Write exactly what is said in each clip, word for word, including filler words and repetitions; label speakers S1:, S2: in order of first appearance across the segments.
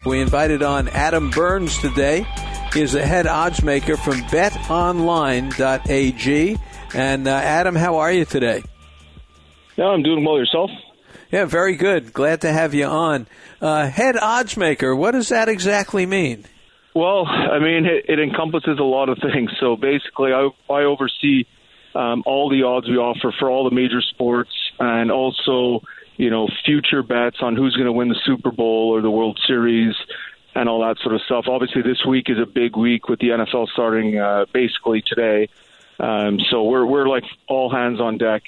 S1: We invited on Adam Burns today. He is the head odds maker from bet online dot a g. And uh, Adam, how are you today?
S2: Yeah, I'm doing well. Yourself?
S1: Yeah, very good. Glad to have you on. Uh, head odds maker, what does that exactly mean?
S2: Well, I mean, it, it encompasses a lot of things. So basically, I, I oversee um, all the odds we offer for all the major sports, and also, you know, future bets on who's going to win the Super Bowl or the World Series and all that sort of stuff. Obviously, this week is a big week with the N F L starting uh, basically today. Um, so we're we're like all hands on deck.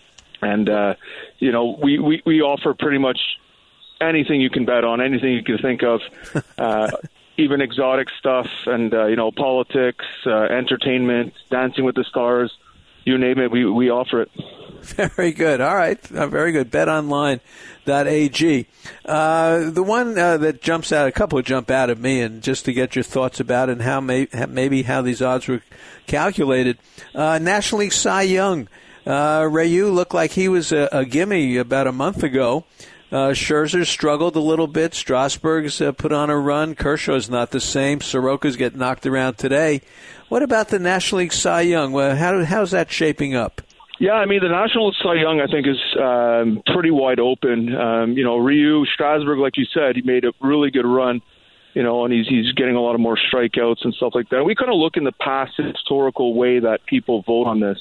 S2: And, uh, you know, we, we, we offer pretty much anything you can bet on, anything you can think of, uh, even exotic stuff and, uh, you know, politics, uh, entertainment, Dancing with the Stars, you name it, we, we offer it.
S1: Very good. All right. Uh, very good. bet online dot a g. Uh, the one uh, that jumps out, a couple jump out at me, and just to get your thoughts about it and how may, maybe how these odds were calculated. Uh, National League Cy Young. Uh, Ryu looked like he was a, a gimme about a month ago. Uh, Scherzer struggled a little bit. Strasburg's uh, put on a run. Kershaw's not the same. Soroka's getting knocked around today. What about the National League Cy Young? Well, how, how's that shaping up?
S2: Yeah, I mean, the National Cy Young, I think, is um, pretty wide open. Um, you know, Ryu, Strasburg, like you said, he made a really good run, you know, and he's he's getting a lot of more strikeouts and stuff like that. We kind of look in the past historical way that people vote on this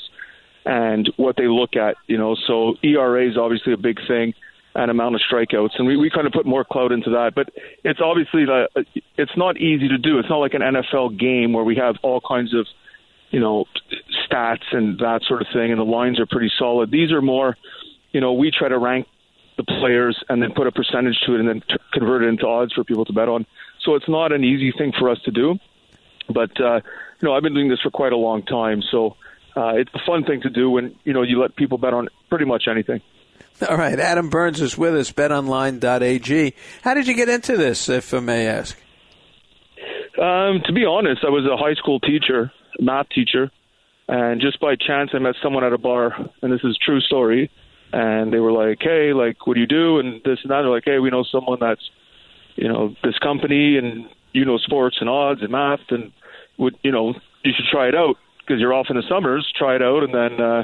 S2: and what they look at, you know. So E R A is obviously a big thing, and amount of strikeouts, and we, we kind of put more clout into that. But it's obviously the, it's not easy to do. It's not like an N F L game where we have all kinds of, you know, stats and that sort of thing, and the lines are pretty solid. These are more, you know, we try to rank the players and then put a percentage to it and then t- convert it into odds for people to bet on. So it's not an easy thing for us to do. But, uh, you know, I've been doing this for quite a long time, so Uh, it's a fun thing to do when, you know, you let people bet on pretty much anything.
S1: All right. Adam Burns is with us, bet online dot a g. How did you get into this, if I may ask?
S2: Um, to be honest, I was a high school teacher, math teacher, and just by chance I met someone at a bar, and this is a true story, and they were like, hey, like, what do you do? And this and that. They're like, hey, we know someone that's, you know, this company, and you know sports and odds and math, and, would you know, you should try it out. Because you're off in the summers, try it out, and then uh,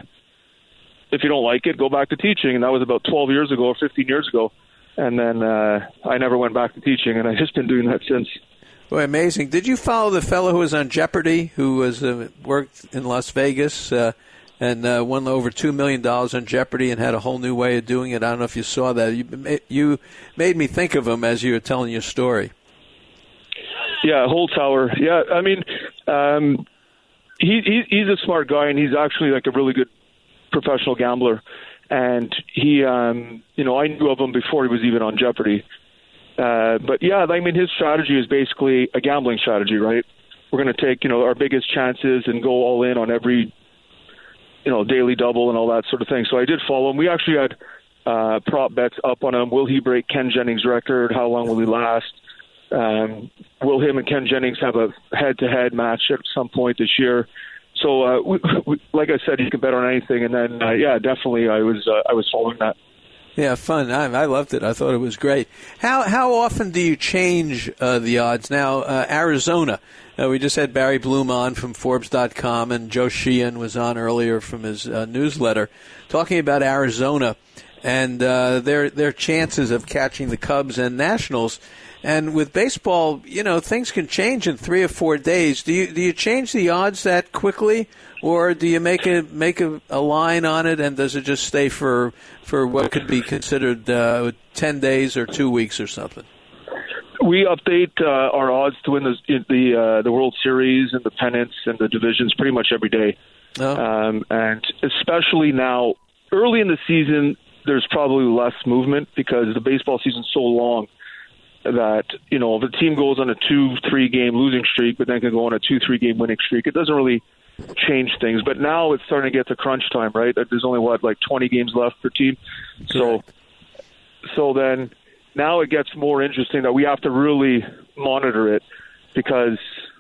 S2: if you don't like it, go back to teaching. And that was about twelve years ago or fifteen years ago. And then uh, I never went back to teaching, and I've just been doing that since.
S1: Boy, amazing. Did you follow the fellow who was on Jeopardy, who was uh, worked in Las Vegas uh, and uh, won over two million dollars on Jeopardy and had a whole new way of doing it? I don't know if you saw that. You, you made me think of him as you were telling your story.
S2: Yeah, Holzhauer. Yeah, I mean... Um, He, he he's a smart guy, and he's actually like a really good professional gambler. And he, um, you know, I knew of him before he was even on Jeopardy. Uh, but yeah, I mean, his strategy is basically a gambling strategy, right? We're going to take, you know, our biggest chances and go all in on every, you know, daily double and all that sort of thing. So I did follow him. We actually had uh, prop bets up on him. Will he break Ken Jennings' record? How long will he last? Um, will him and Ken Jennings have a head-to-head match at some point this year? So, uh, we, we, like I said, you can bet on anything. And then, uh, yeah, definitely, I was uh, I was following that.
S1: Yeah, fun. I, I loved it. I thought it was great. How how often do you change uh, the odds? Now, uh, Arizona. Uh, we just had Barry Bloom on from Forbes dot com, and Joe Sheehan was on earlier from his uh, newsletter talking about Arizona and uh, their their chances of catching the Cubs and Nationals. And with baseball, you know, things can change in three or four days. Do you do you change the odds that quickly, or do you make a make a, a line on it, and does it just stay for for what could be considered uh, ten days or two weeks or something?
S2: We update uh, our odds to win the the, uh, the World Series and the pennants and the divisions pretty much every day, oh. um, and especially now, early in the season, there's probably less movement because the baseball season's so long. That, you know, if a team goes on a two, three game losing streak, but then can go on a two, three game winning streak, it doesn't really change things. But now it's starting to get to crunch time, right? There's only, what, like twenty games left per team. So, so then now it gets more interesting that we have to really monitor it because,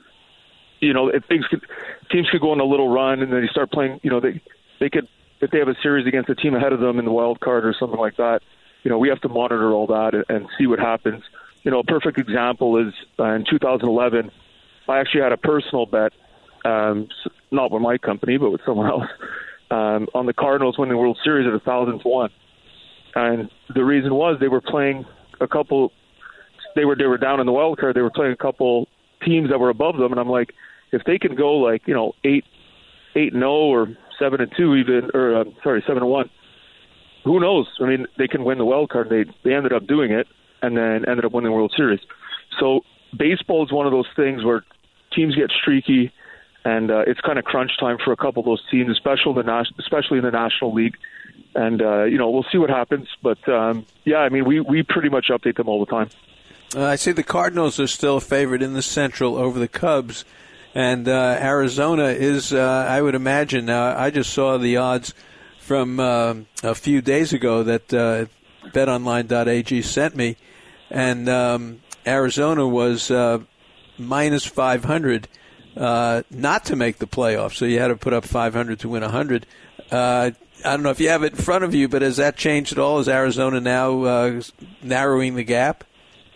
S2: you know, if things could, teams could go on a little run and then they start playing, you know, they, they could, if they have a series against a team ahead of them in the wild card or something like that, you know, we have to monitor all that and, and see what happens. you know, a perfect example is uh, in two thousand eleven, I actually had a personal bet, um, not with my company, but with someone else, um, on the Cardinals winning the World Series at one thousand to one. And the reason was they were playing a couple, they were they were down in the wild card, they were playing a couple teams that were above them, and I'm like, if they can go like, you know, eight, eight and zero or seven and two even, or uh, sorry, seven and one, who knows? I mean, they can win the wild card. They they ended up doing it, and then ended up winning the World Series. So baseball is one of those things where teams get streaky, and uh, it's kind of crunch time for a couple of those teams, especially in the nas- especially in the National League. And uh, you know, we'll see what happens. But um, yeah, I mean, we we pretty much update them all the time.
S1: Uh, I see the Cardinals are still a favorite in the Central over the Cubs, and uh, Arizona is, uh, I would imagine. Uh, I just saw the odds from uh, a few days ago that uh, bet online dot a g sent me, and um, Arizona was uh, minus five hundred uh, not to make the playoffs. So you had to put up five hundred to win one hundred. Uh, I don't know if you have it in front of you, but has that changed at all? Is Arizona now uh, narrowing the gap?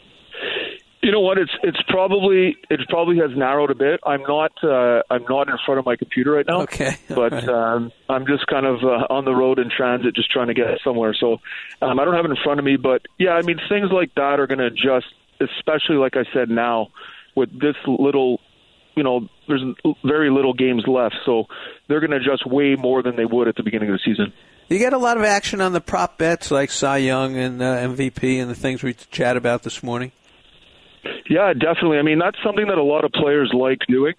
S2: You know what? It's it's probably it probably has narrowed a bit. I'm not uh, I'm not in front of my computer right now.
S1: Okay,
S2: but
S1: right.
S2: um, I'm just kind of uh, on the road in transit, just trying to get somewhere. So um, I don't have it in front of me. But yeah, I mean, things like that are going to adjust, especially like I said now with this little. You know, there's very little games left, so they're going to adjust way more than they would at the beginning of the season.
S1: You get a lot of action on the prop bets like Cy Young and uh, M V P and the things we chat about this morning.
S2: Yeah, definitely. I mean, that's something that a lot of players like doing.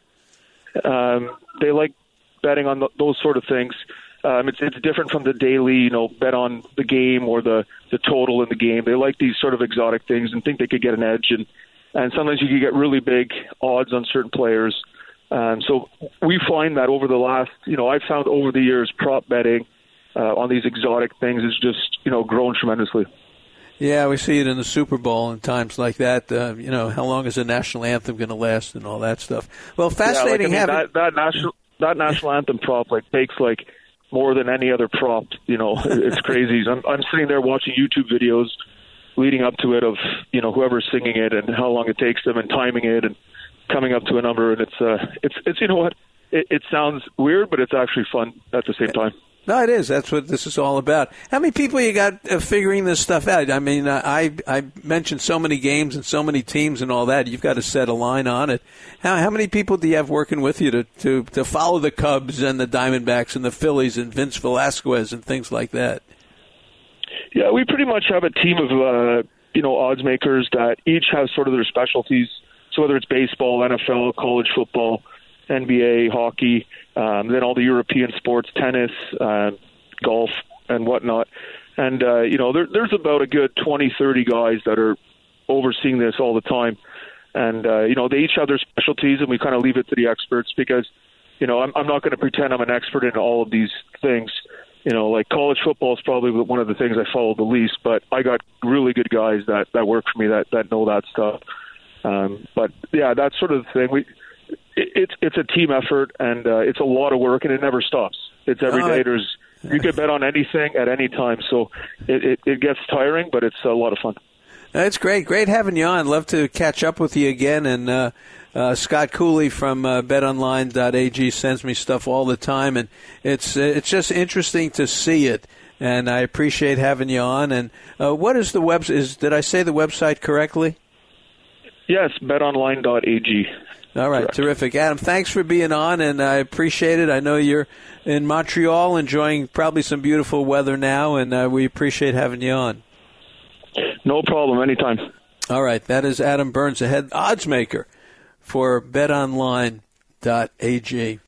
S2: Um, they like betting on th- those sort of things. Um, it's it's different from the daily, you know, bet on the game or the, the total in the game. They like these sort of exotic things and think they could get an edge. And, and sometimes you can get really big odds on certain players. Um, so we find that over the last, you know, I've found over the years prop betting uh, on these exotic things has just, you know, grown tremendously.
S1: Yeah, we see it in the Super Bowl and times like that. Uh, you know, how long is the national anthem going to last and all that stuff? Well, fascinating.
S2: Yeah, like, I mean,
S1: having...
S2: that, that national that national anthem prop like takes like more than any other prop. You know, it's crazy. I'm I'm sitting there watching YouTube videos leading up to it of you know whoever's singing it and how long it takes them and timing it and coming up to a number. And it's uh it's it's you know what it, it sounds weird, but it's actually fun at the same time.
S1: No, it is. That's what this is all about. How many people you got uh, figuring this stuff out? I mean, uh, I I mentioned so many games and so many teams and all that. You've got to set a line on it. How how many people do you have working with you to, to, to follow the Cubs and the Diamondbacks and the Phillies and Vince Velasquez and things like that?
S2: Yeah, we pretty much have a team of uh, you know odds makers that each have sort of their specialties. So whether it's baseball, N F L, college football, N B A, hockey, um, then all the European sports, tennis, uh, golf, and whatnot. And, uh, you know, there, there's about a good twenty, thirty guys that are overseeing this all the time. And, uh, you know, they each have their specialties, and we kind of leave it to the experts because, you know, I'm, I'm not going to pretend I'm an expert in all of these things. You know, like college football is probably one of the things I follow the least, but I got really good guys that, that work for me that, that know that stuff. Um, but, yeah, that's sort of the thing. We It's it's a team effort, and uh, it's a lot of work, and it never stops. It's every day. There's you can bet on anything at any time, so it, it, it gets tiring, but it's a lot of fun.
S1: That's great. Great having you on. Love to catch up with you again. And uh, uh, Scott Cooley from uh, bet online dot a g sends me stuff all the time, and it's it's just interesting to see it. And I appreciate having you on. And uh, what is the web? Is did I say the website correctly?
S2: Yes, bet online dot a g.
S1: All right,
S2: correct.
S1: Terrific. Adam, thanks for being on, and I appreciate it. I know you're in Montreal enjoying probably some beautiful weather now, and uh, we appreciate having you on.
S2: No problem, anytime.
S1: All right, that is Adam Burns, the head odds maker for bet online dot a g.